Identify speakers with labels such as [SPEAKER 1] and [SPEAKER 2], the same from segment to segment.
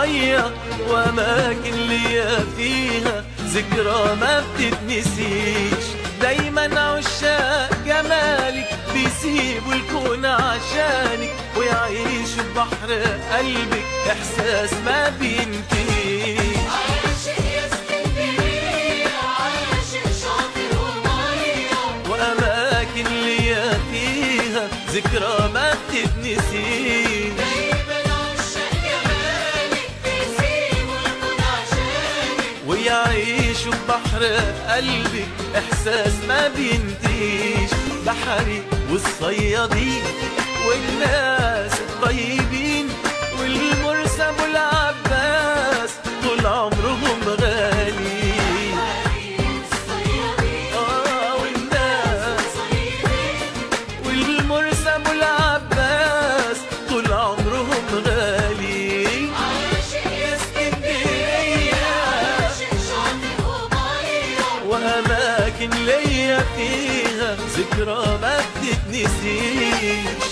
[SPEAKER 1] المية، وأماكن ليا فيها ذكرى ما بتتنسيش. دايما عشاق جمالك بيسيبوا الكون عشانك، ويعيشوا ببحر قلبك إحساس ما بينتهيش.
[SPEAKER 2] عاشق يا اسكندرية، عاشق شاطئ ومية،
[SPEAKER 1] وأماكن ليا فيها ذكرى ما بتتنسيش.
[SPEAKER 2] دايما عشاق جمالك بيسيبوا الكون عشانك،
[SPEAKER 1] ويعيشوا ببحر قلبك إحساس ما بينتهيش. بحري والصيادين والناس الطيبين والمرسى أبو العباس طول عمرهم غاليين. والناس والمرسى أبو العباس طول عمرهم غاليين.
[SPEAKER 2] عاشق يا
[SPEAKER 1] اسكندرية
[SPEAKER 2] عاشق شاطئ ومية،
[SPEAKER 1] وأماكن ليا فيها ذكرى ما بتتنسيش.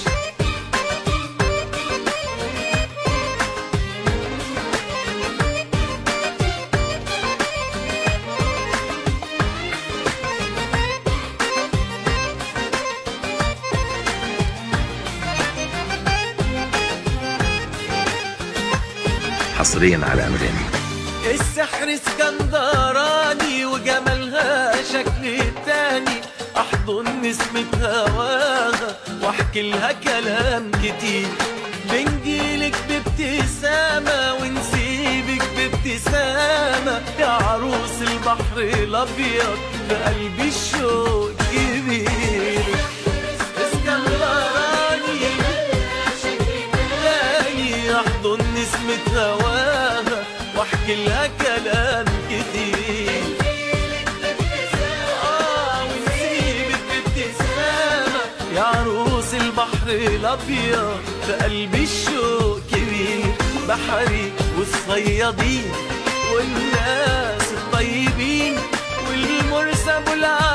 [SPEAKER 3] حصريا على أنغامي.
[SPEAKER 1] السحر اسكندراني وجمالها شكل تاني، احضن نسمة هواها واحكي لها كلام كتير. بنجيلك بابتسامة ونسيبك بابتسامة، يا عروس البحر الابيض في قلبي الشوق كبير. اسكندراني تاني احضن نسمة هواها واحكي لها كلام كتير. ونسيبك بابتسامة، يا عروس البحر الابيض في قلبي الشوق كبير. بحري والصيادين والناس الطيبين والمرسى أبو العباس